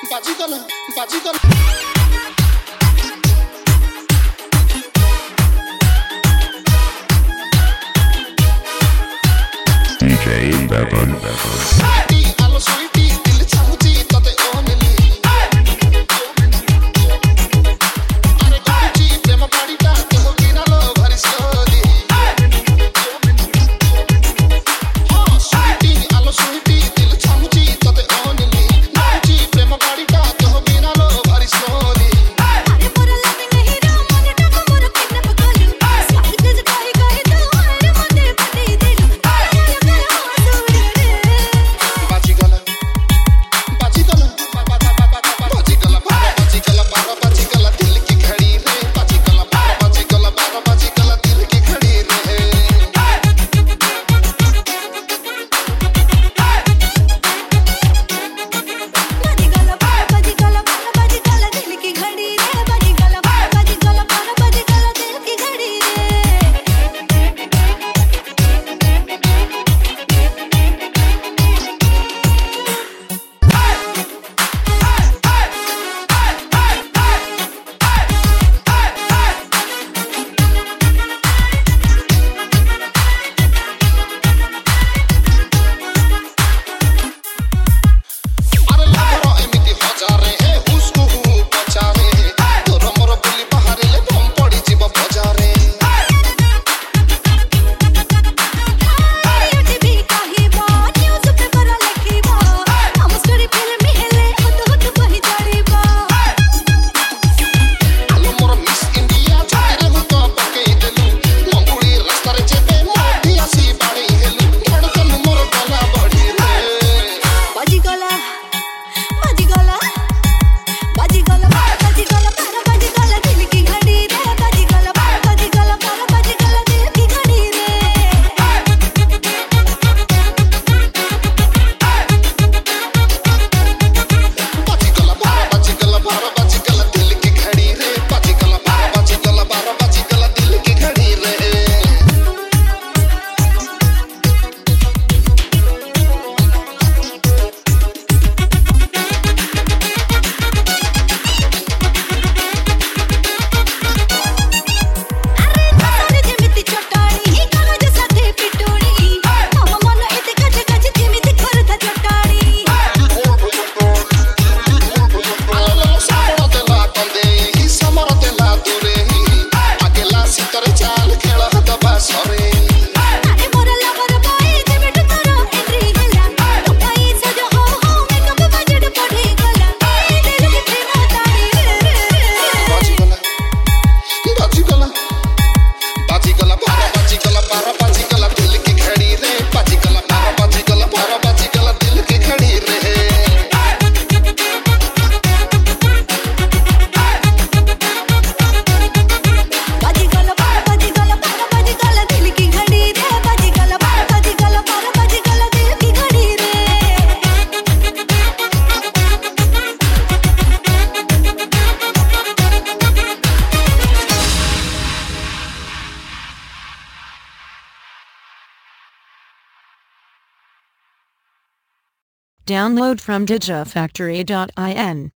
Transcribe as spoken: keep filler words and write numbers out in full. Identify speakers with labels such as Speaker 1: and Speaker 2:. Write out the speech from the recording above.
Speaker 1: बाजीगला बाजीगला
Speaker 2: D J Bevan
Speaker 1: Sweetie, hello sweetie, दिल चाहूची तते only अरे कुची प्रेम पाडीटा तो बिनालो भारी स्लोली हां sweetie, hello sweetie, दिल चाहूची तते ओनली कुची प्रेम पाडीटा तो बिनालो भारी स्लोली
Speaker 3: अरे मोर लविंग हीरो मने टाको मोर किडनैप कलू स्वाद गज काहे काहे तो अरे मने पटी दिलू
Speaker 1: बाजीगला बाजीगला बाजीगला बाजीगला बारा बाजीगला दिल की घड़ी रे बाजीगला बारा बाजीगला बारा बाजीगला दिल की घड़ी रे
Speaker 3: बाजीगला बारा बाजीगला बारा बाजीगला दिल की घड़ी रे बाजीगला बारा बाजीगला बारा बाजीगला दिल की घड़ी रे
Speaker 1: अरे लाखों एमिति हजारे हे हुस्कु हु पचारे तोर मोर बुली बाहर ले बम पड़ी जीव बजारे
Speaker 3: अरे टीवी कहिबा न्यूज़ पेपर लिखिबा हम स्टोरी फिल्म हेले हत हत बहि जाड़ीबा
Speaker 1: आलो मोर मिस इंडिया छातीरे हु तो पकेई देलु मंगुली रास्ता रे जेबे मोठी आसी बाड़ी हेलु धड़कन मोर गला बढ़ी रे
Speaker 3: बाजीगला बाजीगला बाजीगला बारा बाजीगला बारा बाजीगला दिल की घड़ी रे बाजीगला बारा बाजीगला बारा बाजीगला दिल की घड़ी रे
Speaker 1: बाजीगला बारा बाजीगला बारा बाजीगला दिल की घड़ी रे बाजीगला बारा बाजीगला बारा बाजीगला दिल की घड़ी रे
Speaker 3: अरे नसारे जेमिति चटाणी ही कागज साथे पिटोणी हम मन एते गज गज जेमिति करथा चटाणी
Speaker 1: आलो सापड़ देला कंदे ही समर देला दूरे आगेला सितर चाल खेल दबा सरे
Speaker 3: अरे मोर लवर बॉय जेमिति तोरो एंट्री होला तो भाई सजो हो हो मेकअप बजट पढ़े गला दिल की प्रेम तारी रे
Speaker 1: बाजीगला बाजीगला बाजीगला बारा बाजीगला बारा बाजीगला दिल की घड़ी रे बाजीगला बारा बाजीगला बारा बाजीगला दिल की घड़ी रे
Speaker 3: बाजीगला बारा बाजीगला बारा बाजीगला दिल की घड़ी रे बाजीगला बारा बाजीगला बारा बाजीगला दिल की घड़ी रे
Speaker 4: Download from digifactory dot in.